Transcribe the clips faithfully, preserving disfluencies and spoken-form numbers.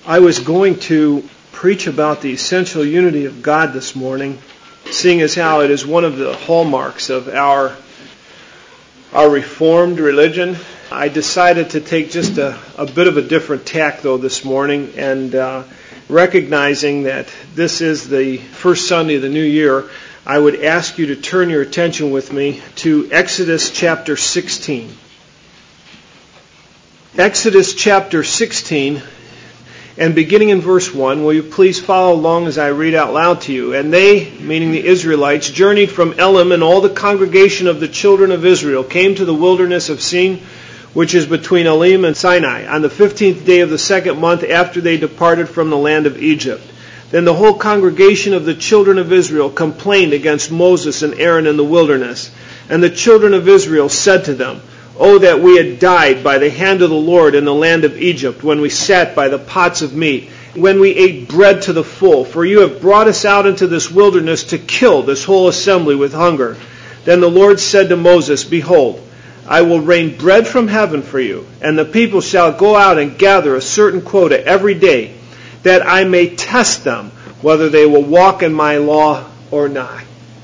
I was going to preach about the essential unity of God this morning, seeing as how it is one of the hallmarks of our our Reformed religion. I decided to take just a, a bit of a different tack, though, this morning, and uh, recognizing that this is the first Sunday of the new year, I would ask you to turn your attention with me to Exodus chapter sixteen. Exodus chapter sixteen, and beginning in verse one, will you please follow along as I read out loud to you? And they, meaning the Israelites, journeyed from Elim, and all the congregation of the children of Israel came to the wilderness of Sin, which is between Elim and Sinai, on the fifteenth day of the second month after they departed from the land of Egypt. Then the whole congregation of the children of Israel complained against Moses and Aaron in the wilderness. And the children of Israel said to them, "Oh, that we had died by the hand of the Lord in the land of Egypt, when we sat by the pots of meat, when we ate bread to the full. For you have brought us out into this wilderness to kill this whole assembly with hunger." Then the Lord said to Moses, "Behold, I will rain bread from heaven for you, and the people shall go out and gather a certain quota every day, that I may test them whether they will walk in my law or not."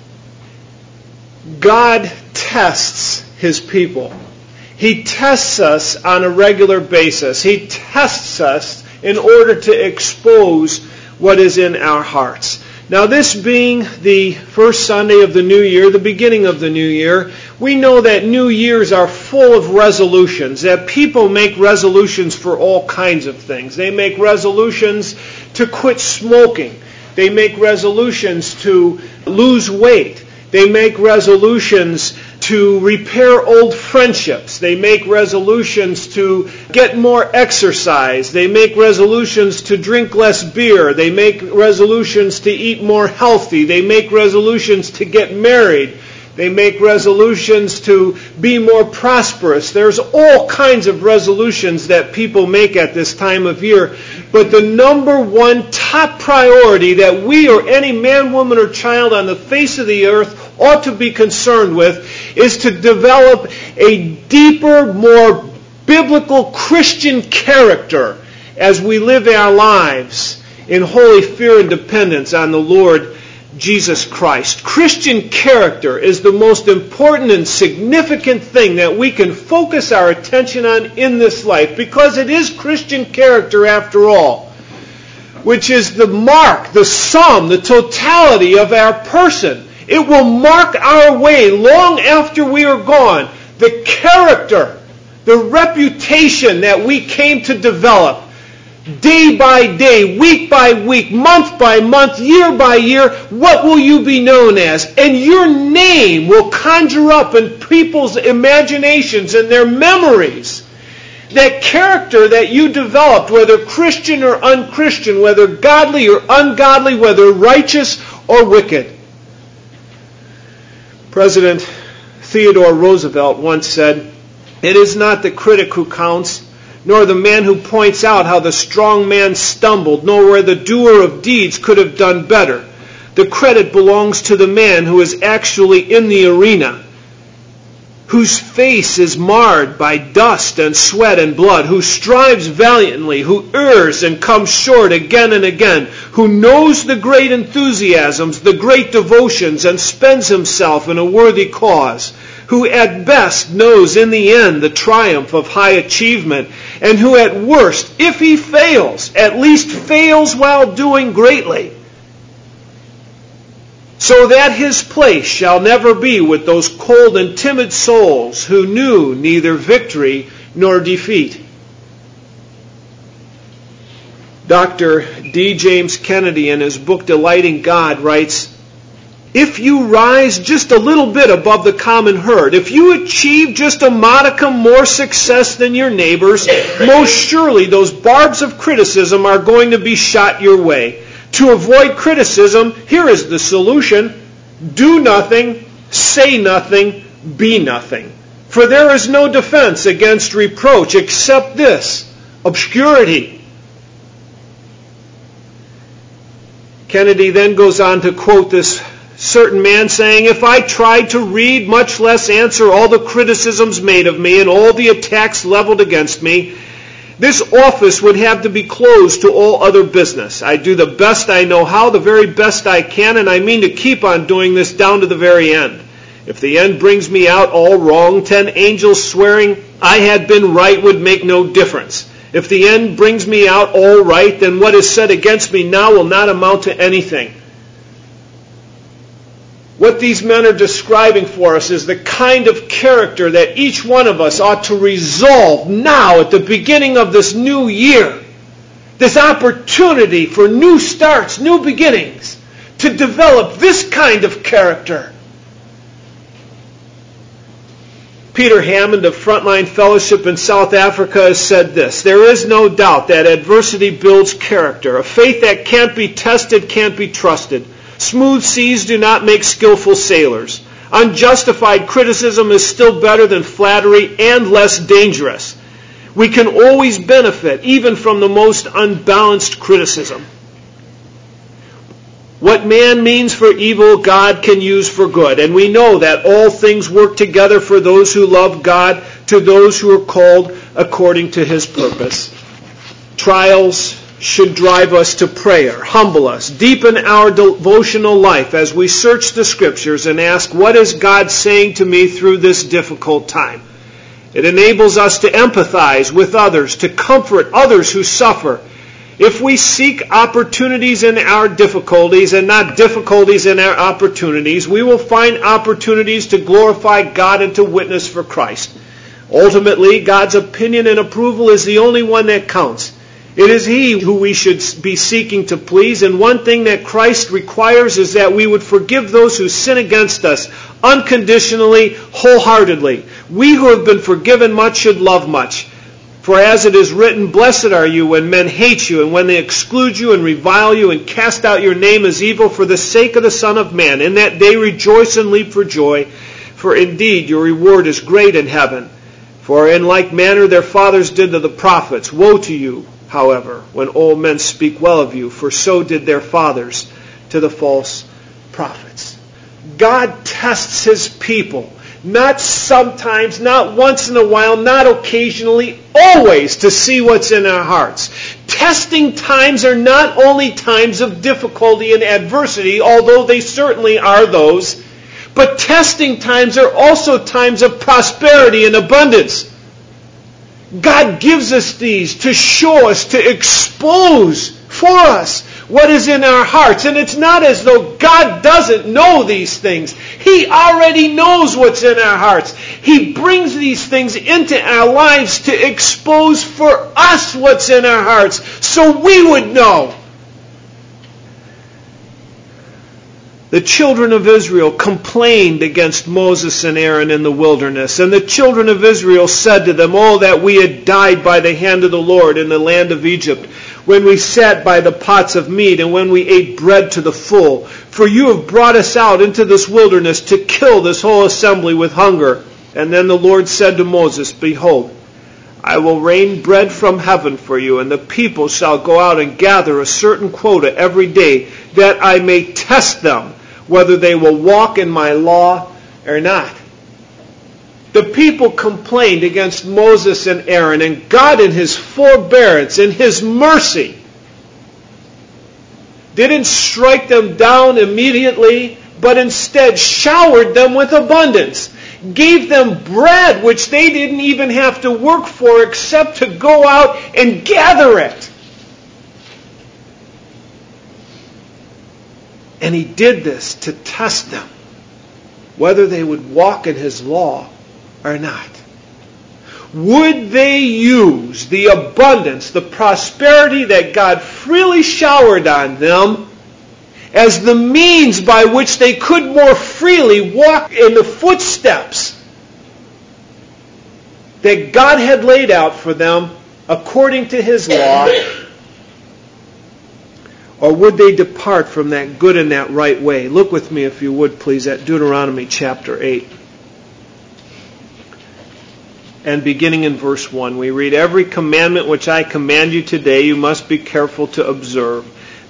God tests His people. He tests us on a regular basis. He tests us in order to expose what is in our hearts. Now, this being the first Sunday of the new year, the beginning of the new year, we know that new years are full of resolutions, that people make resolutions for all kinds of things. They make resolutions to quit smoking. They make resolutions to lose weight. They make resolutions to repair old friendships. They make resolutions to get more exercise. They make resolutions to drink less beer. They make resolutions to eat more healthy. They make resolutions to get married. They make resolutions to be more prosperous. There's all kinds of resolutions that people make at this time of year. But the number one top priority that we or any man, woman, or child on the face of the earth ought to be concerned with is to develop a deeper, more biblical Christian character as we live our lives in holy fear and dependence on the Lord Jesus Christ. Christian character is the most important and significant thing that we can focus our attention on in this life, because it is Christian character after all, which is the mark, the sum, the totality of our person. It will mark our way long after we are gone. The character, the reputation that we came to develop day by day, week by week, month by month, year by year, what will you be known as? And your name will conjure up in people's imaginations and their memories that character that you developed, whether Christian or unchristian, whether godly or ungodly, whether righteous or wicked. President Theodore Roosevelt once said, "It is not the critic who counts, nor the man who points out how the strong man stumbled, nor where the doer of deeds could have done better. The credit belongs to the man who is actually in the arena, whose face is marred by dust and sweat and blood, who strives valiantly, who errs and comes short again and again, who knows the great enthusiasms, the great devotions, and spends himself in a worthy cause, who at best knows in the end the triumph of high achievement, and who at worst, if he fails, at least fails while doing greatly, so that his place shall never be with those cold and timid souls who knew neither victory nor defeat." Doctor D. James Kennedy, in his book Delighting God, writes, "If you rise just a little bit above the common herd, if you achieve just a modicum more success than your neighbors, most surely those barbs of criticism are going to be shot your way. To avoid criticism, here is the solution: do nothing, say nothing, be nothing. For there is no defense against reproach except this, obscurity." Kennedy then goes on to quote this certain man saying, "If I tried to read, much less answer all the criticisms made of me and all the attacks leveled against me, This office would have to be closed to all other business. I do the best I know how, the very best I can, and I mean to keep on doing this down to the very end. If the end brings me out all wrong, ten angels swearing I had been right would make no difference. If the end brings me out all right, then what is said against me now will not amount to anything. What these men are describing for us is the kind of character that each one of us ought to resolve now at the beginning of this new year. This opportunity for new starts, new beginnings, to develop this kind of character. Peter Hammond of Frontline Fellowship in South Africa has said this: there is no doubt that adversity builds character. A faith that can't be tested can't be trusted. Smooth seas do not make skillful sailors. Unjustified criticism is still better than flattery and less dangerous. We can always benefit even from the most unbalanced criticism. What man means for evil, God can use for good. And we know that all things work together for those who love God, to those who are called according to His purpose. Trials should drive us to prayer, humble us, deepen our devotional life as we search the Scriptures and ask, what is God saying to me through this difficult time? It enables us to empathize with others, to comfort others who suffer. If we seek opportunities in our difficulties and not difficulties in our opportunities, we will find opportunities to glorify God and to witness for Christ. Ultimately, God's opinion and approval is the only one that counts. It is He who we should be seeking to please, and one thing that Christ requires is that we would forgive those who sin against us unconditionally, wholeheartedly. We who have been forgiven much should love much. For as it is written, blessed are you when men hate you, and when they exclude you and revile you and cast out your name as evil for the sake of the Son of Man. In that day rejoice and leap for joy, for indeed your reward is great in heaven. For in like manner their fathers did to the prophets. Woe to you, however, when all men speak well of you, for so did their fathers to the false prophets. God tests His people, not sometimes, not once in a while, not occasionally, always, to see what's in our hearts. Testing times are not only times of difficulty and adversity, although they certainly are those, but testing times are also times of prosperity and abundance. God gives us these to show us, to expose for us what is in our hearts. And it's not as though God doesn't know these things. He already knows what's in our hearts. He brings these things into our lives to expose for us what's in our hearts, so we would know. The children of Israel complained against Moses and Aaron in the wilderness. And the children of Israel said to them, oh, that we had died by the hand of the Lord in the land of Egypt, when we sat by the pots of meat and when we ate bread to the full. For you have brought us out into this wilderness to kill this whole assembly with hunger. And then the Lord said to Moses, behold, I will rain bread from heaven for you, and the people shall go out and gather a certain quota every day, that I may test them, whether they will walk in my law or not. The people complained against Moses and Aaron, and God in His forbearance, in His mercy, didn't strike them down immediately, but instead showered them with abundance. Gave them bread which they didn't even have to work for except to go out and gather it. And He did this to test them, whether they would walk in His law or not. Would they use the abundance, the prosperity that God freely showered on them as the means by which they could more freely walk in the footsteps that God had laid out for them according to His law? Or would they depart from that good and that right way? Look with me, if you would, please, at Deuteronomy chapter eight. And beginning in verse one, we read, every commandment which I command you today you must be careful to observe,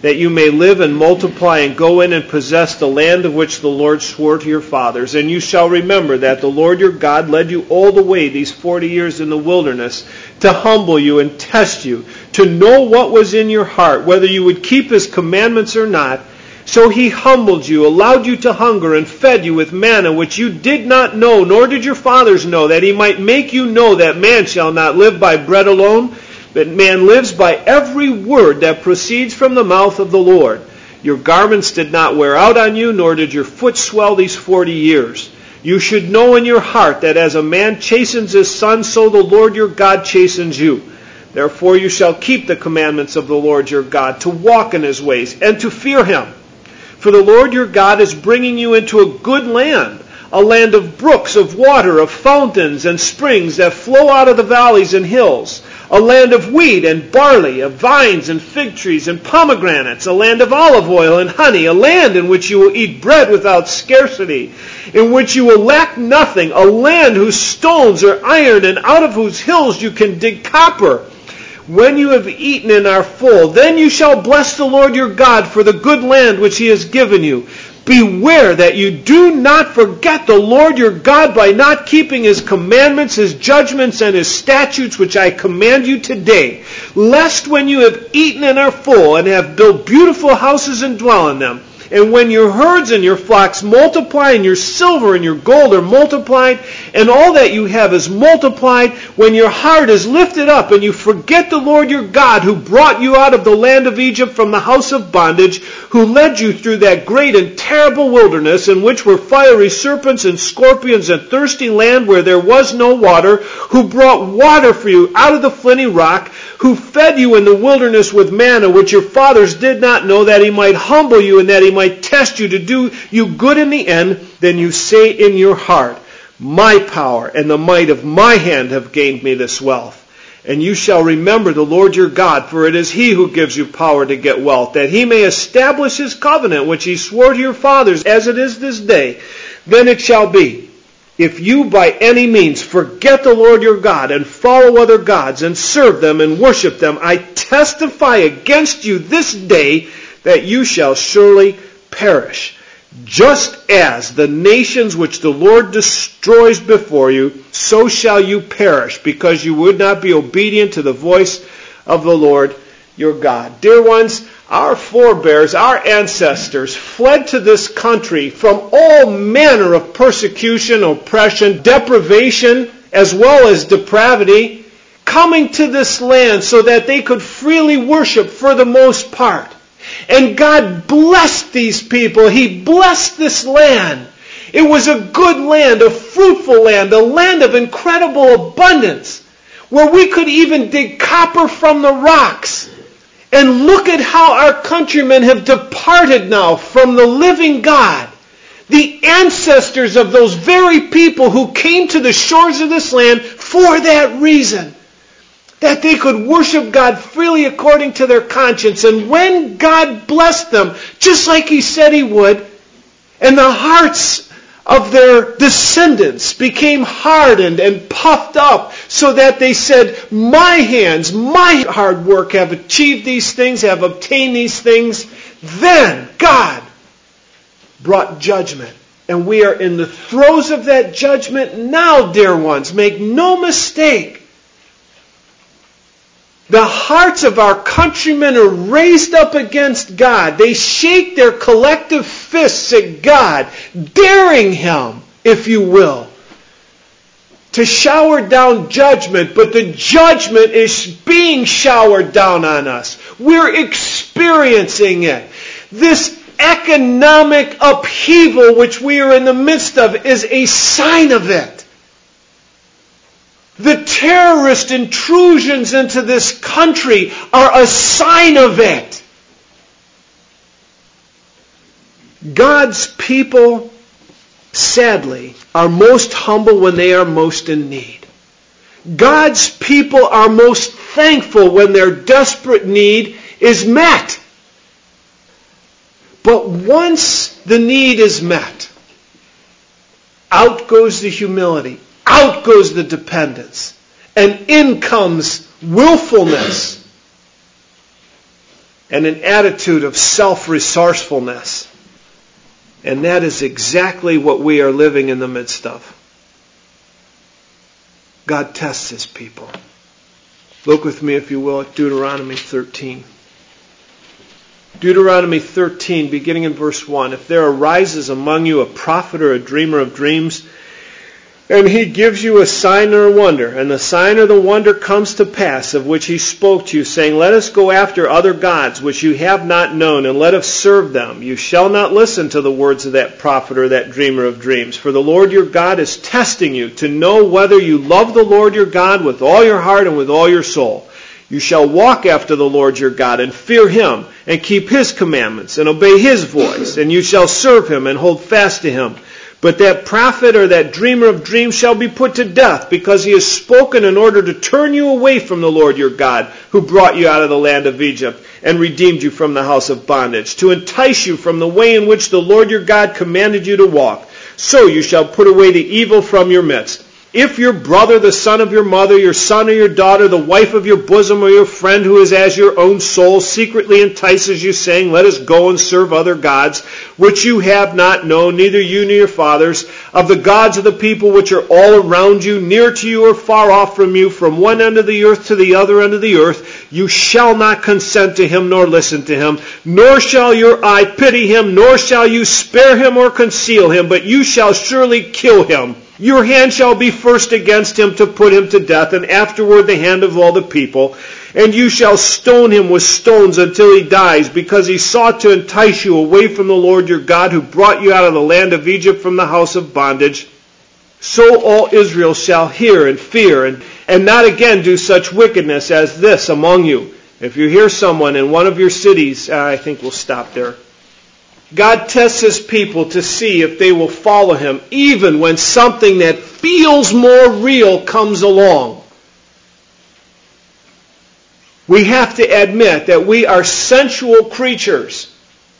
that you may live and multiply and go in and possess the land of which the Lord swore to your fathers. And you shall remember that the Lord your God led you all the way these forty years in the wilderness to humble you and test you, to know what was in your heart, whether you would keep his commandments or not. So he humbled you, allowed you to hunger, and fed you with manna which you did not know, nor did your fathers know, that he might make you know that man shall not live by bread alone, but man lives by every word that proceeds from the mouth of the Lord. Your garments did not wear out on you, nor did your foot swell these forty years. You should know in your heart that as a man chastens his son, so the Lord your God chastens you. Therefore you shall keep the commandments of the Lord your God, to walk in his ways, and to fear him. For the Lord your God is bringing you into a good land, a land of brooks of water, of fountains and springs that flow out of the valleys and hills, a land of wheat and barley, of vines and fig trees and pomegranates, a land of olive oil and honey, a land in which you will eat bread without scarcity, in which you will lack nothing, a land whose stones are iron and out of whose hills you can dig copper. When you have eaten and are full, then you shall bless the Lord your God for the good land which he has given you. Beware that you do not forget the Lord your God by not keeping his commandments, his judgments, and his statutes which I command you today, lest when you have eaten and are full, and have built beautiful houses and dwell in them, and when your herds and your flocks multiply, and your silver and your gold are multiplied, and all that you have is multiplied, when your heart is lifted up, and you forget the Lord your God, who brought you out of the land of Egypt from the house of bondage, who led you through that great and terrible wilderness, in which were fiery serpents and scorpions, and thirsty land where there was no water, who brought water for you out of the flinty rock, who fed you in the wilderness with manna, which your fathers did not know, that he might humble you and that he might test you to do you good in the end, then you say in your heart, my power and the might of my hand have gained me this wealth. And you shall remember the Lord your God, for it is he who gives you power to get wealth, that he may establish his covenant, which he swore to your fathers, as it is this day. Then it shall be, if you by any means forget the Lord your God and follow other gods and serve them and worship them, I testify against you this day that you shall surely perish. Just as the nations which the Lord destroys before you, so shall you perish, because you would not be obedient to the voice of the Lord your God. Dear ones, our forebears, our ancestors, fled to this country from all manner of persecution, oppression, deprivation, as well as depravity, coming to this land so that they could freely worship for the most part. And God blessed these people. He blessed this land. It was a good land, a fruitful land, a land of incredible abundance, where we could even dig copper from the rocks. And look at how our countrymen have departed now from the living God. The ancestors of those very people who came to the shores of this land for that reason. That they could worship God freely according to their conscience. And when God blessed them, just like he said he would, and the hearts of their descendants became hardened and puffed up, so that they said, my hands, my hard work have achieved these things, have obtained these things, then God brought judgment. And we are in the throes of that judgment now, dear ones. Make no mistake. The hearts of our countrymen are raised up against God. They shake their collective fists at God, daring him, if you will, to shower down judgment. But the judgment is being showered down on us. We're experiencing it. This economic upheaval which we are in the midst of is a sign of it. The terrorist intrusions into this country are a sign of it. God's people, sadly, are most humble when they are most in need. God's people are most thankful when their desperate need is met. But once the need is met, out goes the humility. Out goes the dependence. And in comes willfulness. and an attitude of self-resourcefulness. And that is exactly what we are living in the midst of. God tests His people. Look with me, if you will, at Deuteronomy thirteen. Deuteronomy thirteen, beginning in verse one. If there arises among you a prophet or a dreamer of dreams, and he gives you a sign or a wonder, and the sign or the wonder comes to pass, of which he spoke to you, saying, let us go after other gods, which you have not known, and let us serve them. You shall not listen to the words of that prophet or that dreamer of dreams. For the Lord your God is testing you, to know whether you love the Lord your God with all your heart and with all your soul. You shall walk after the Lord your God, and fear Him, and keep His commandments, and obey His voice, and you shall serve Him, and hold fast to Him. But that prophet or that dreamer of dreams shall be put to death, because he has spoken in order to turn you away from the Lord your God, who brought you out of the land of Egypt, and redeemed you from the house of bondage, to entice you from the way in which the Lord your God commanded you to walk. So you shall put away the evil from your midst. If your brother, the son of your mother, your son or your daughter, the wife of your bosom, or your friend who is as your own soul, secretly entices you, saying, let us go and serve other gods, which you have not known, neither you nor your fathers, of the gods of the people which are all around you, near to you or far off from you, from one end of the earth to the other end of the earth, you shall not consent to him nor listen to him, nor shall your eye pity him, nor shall you spare him or conceal him, but you shall surely kill him. Your hand shall be first against him to put him to death, and afterward the hand of all the people. And you shall stone him with stones until he dies, because he sought to entice you away from the Lord your God, who brought you out of the land of Egypt from the house of bondage. So all Israel shall hear and fear, and, and not again do such wickedness as this among you. If you hear someone in one of your cities, uh, I think we'll stop there. God tests His people to see if they will follow Him, even when something that feels more real comes along. We have to admit that we are sensual creatures.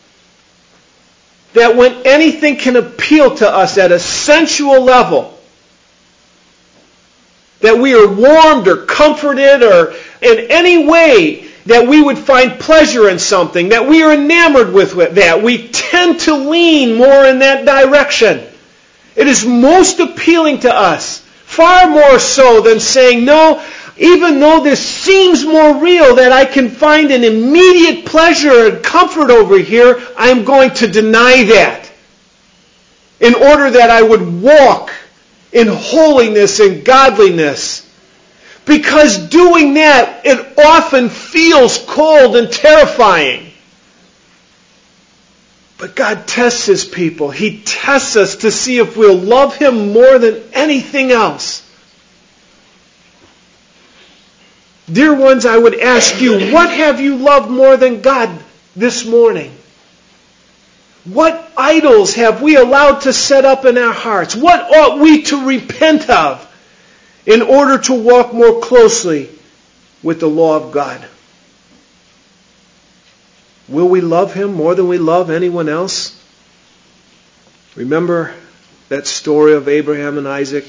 That when anything can appeal to us at a sensual level, that we are warmed or comforted or in any way that we would find pleasure in something, that we are enamored with that, we tend to lean more in that direction. It is most appealing to us, far more so than saying, no, even though this seems more real, that I can find an immediate pleasure and comfort over here, I'm going to deny that in order that I would walk in holiness and godliness. Because doing that, it often feels cold and terrifying. But God tests His people. He tests us to see if we'll love Him more than anything else. Dear ones, I would ask you, what have you loved more than God this morning? What idols have we allowed to set up in our hearts? What ought we to repent of in order to walk more closely with the law of God? Will we love Him more than we love anyone else? Remember that story of Abraham and Isaac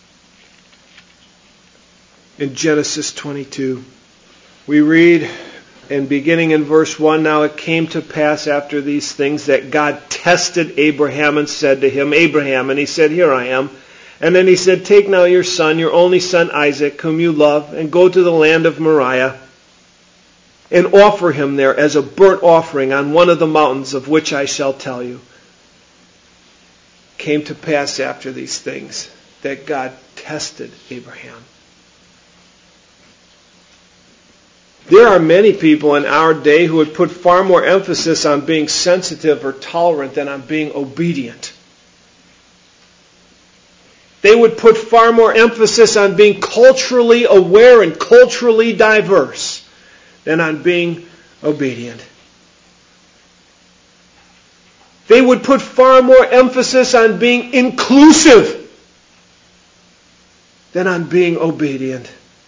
in Genesis twenty-two. We read, and beginning in verse one, now it came to pass after these things that God tested Abraham and said to him, Abraham, and he said, here I am. And then he said, take now your son, your only son Isaac, whom you love, and go to the land of Moriah, and offer him there as a burnt offering on one of the mountains of which I shall tell you. Came to pass after these things that God tested Abraham. There are many people in our day who would put far more emphasis on being sensitive or tolerant than on being obedient. They would put far more emphasis on being culturally aware and culturally diverse than on being obedient. They would put far more emphasis on being inclusive than on being obedient.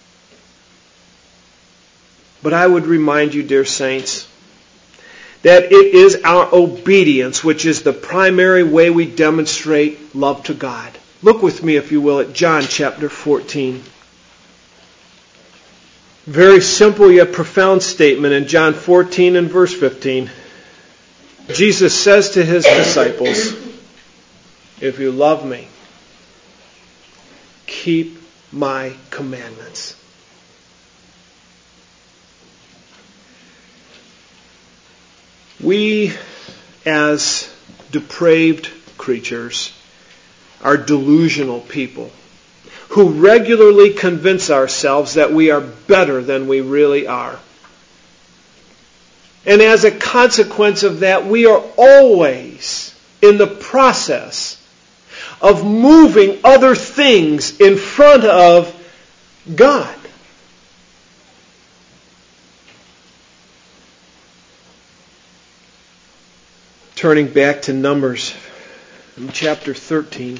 But I would remind you, dear saints, that it is our obedience which is the primary way we demonstrate love to God. Look with me, if you will, at John chapter fourteen. Very simple yet profound statement in John fourteen and verse fifteen. Jesus says to his disciples, if you love me, keep my commandments. We, as depraved creatures, are delusional people who regularly convince ourselves that we are better than we really are. And as a consequence of that, we are always in the process of moving other things in front of God. Turning back to Numbers in chapter thirteen.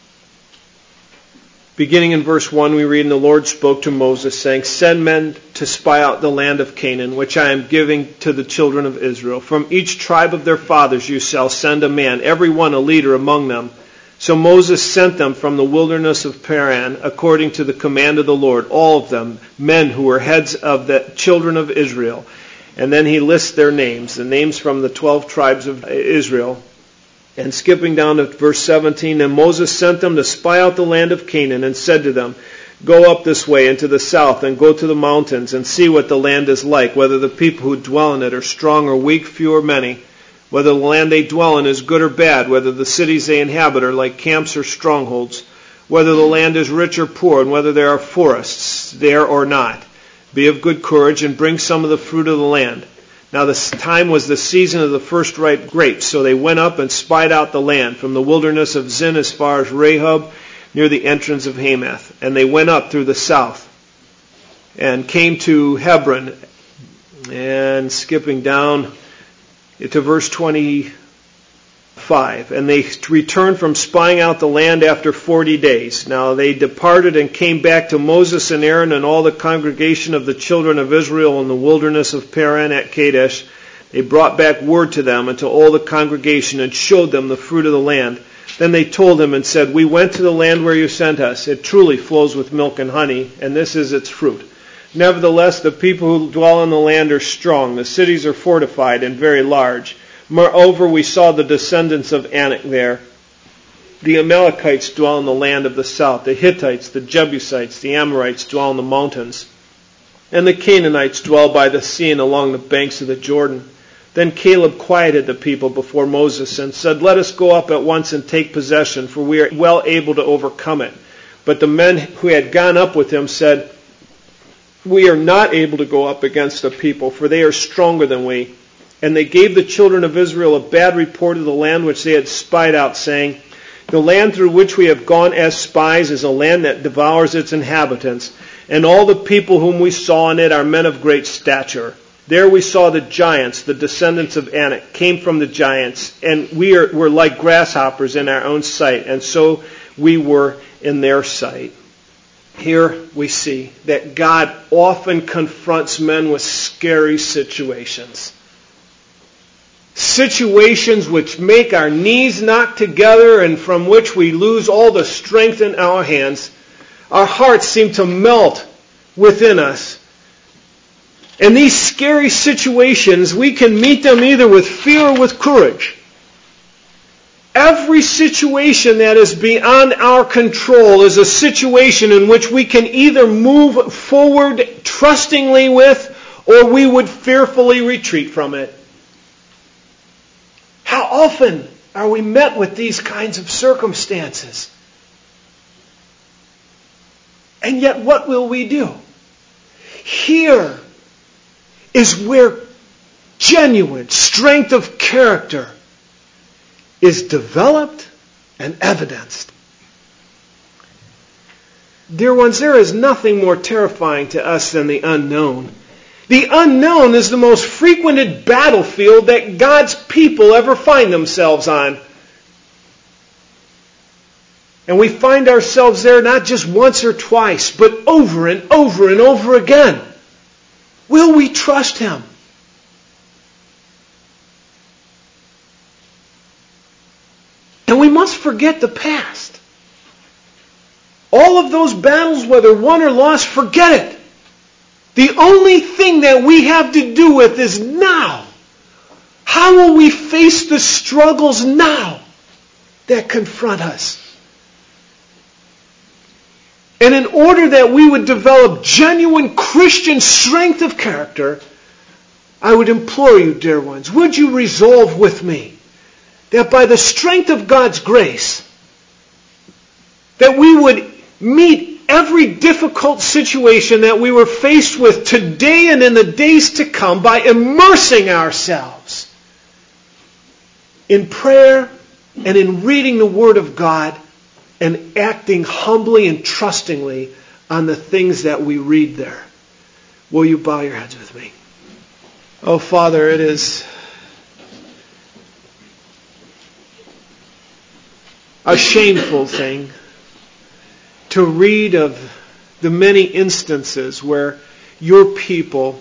Beginning in verse one, we read, and the Lord spoke to Moses, saying, send men to spy out the land of Canaan, which I am giving to the children of Israel. From each tribe of their fathers you shall send a man, every one a leader among them. So Moses sent them from the wilderness of Paran, according to the command of the Lord, all of them, men who were heads of the children of Israel. And then he lists their names, the names from the twelve tribes of Israel. And skipping down to verse seventeen, and Moses sent them to spy out the land of Canaan and said to them, go up this way into the south and go to the mountains and see what the land is like, whether the people who dwell in it are strong or weak, few or many, whether the land they dwell in is good or bad, whether the cities they inhabit are like camps or strongholds, whether the land is rich or poor, and whether there are forests there or not. Be of good courage and bring some of the fruit of the land. Now this time was the season of the first ripe grapes, so they went up and spied out the land from the wilderness of Zin as far as Rehob, near the entrance of Hamath. And they went up through the south and came to Hebron. And skipping down to verse twenty-five. And they returned from spying out the land after forty days. Now they departed and came back to Moses and Aaron and all the congregation of the children of Israel in the wilderness of Paran at Kadesh. They brought back word to them and to all the congregation and showed them the fruit of the land. Then they told him and said, we went to the land where you sent us. It truly flows with milk and honey, and this is its fruit. Nevertheless, the people who dwell in the land are strong. The cities are fortified and very large. Moreover, we saw the descendants of Anak there. The Amalekites dwell in the land of the south. The Hittites, the Jebusites, the Amorites dwell in the mountains. And the Canaanites dwell by the sea and along the banks of the Jordan. Then Caleb quieted the people before Moses and said, let us go up at once and take possession, for we are well able to overcome it. But the men who had gone up with him said, we are not able to go up against the people, for they are stronger than we. And they gave the children of Israel a bad report of the land which they had spied out, saying, the land through which we have gone as spies is a land that devours its inhabitants, and all the people whom we saw in it are men of great stature. There we saw the giants, the descendants of Anak, came from the giants, and we are, were like grasshoppers in our own sight, and so we were in their sight. Here we see that God often confronts men with scary situations. Situations which make our knees knock together and from which we lose all the strength in our hands. Our hearts seem to melt within us. In these scary situations, we can meet them either with fear or with courage. Every situation that is beyond our control is a situation in which we can either move forward trustingly with, or we would fearfully retreat from it. How often are we met with these kinds of circumstances? And yet what will we do? Here is where genuine strength of character is developed and evidenced. Dear ones, there is nothing more terrifying to us than the unknown. The unknown is the most frequented battlefield that God's people ever find themselves on. And we find ourselves there not just once or twice, but over and over and over again. Will we trust Him? And we must forget the past. All of those battles, whether won or lost, forget it. The only thing that we have to do with is now. How will we face the struggles now that confront us? And in order that we would develop genuine Christian strength of character, I would implore you, dear ones, would you resolve with me that by the strength of God's grace, that we would meet every difficult situation that we were faced with today and in the days to come by immersing ourselves in prayer and in reading the Word of God and acting humbly and trustingly on the things that we read there. Will you bow your heads with me? Oh, Father, it is a shameful thing to read of the many instances where your people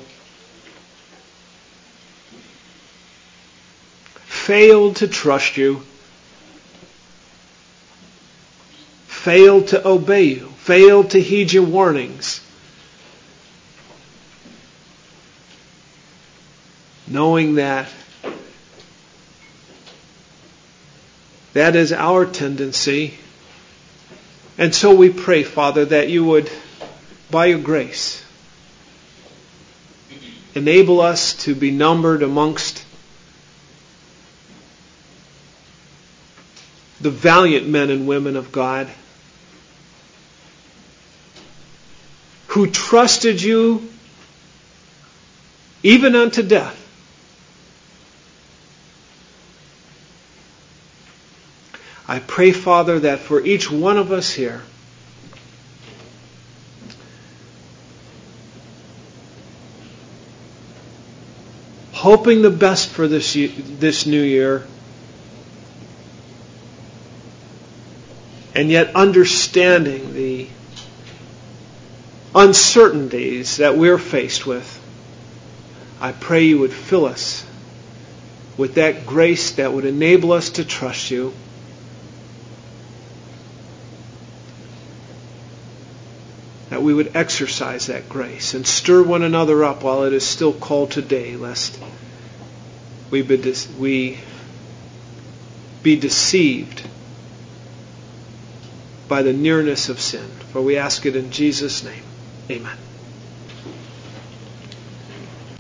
failed to trust you, failed to obey you, failed to heed your warnings, knowing that that is our tendency. And so we pray, Father, that you would, by your grace, enable us to be numbered amongst the valiant men and women of God who trusted you even unto death. I pray, Father, that for each one of us here, hoping the best for this this new year, and yet understanding the uncertainties that we're faced with, I pray you would fill us with that grace that would enable us to trust you, that we would exercise that grace and stir one another up while it is still called today, lest we be, de- we be deceived by the nearness of sin. For we ask it in Jesus' name. Amen.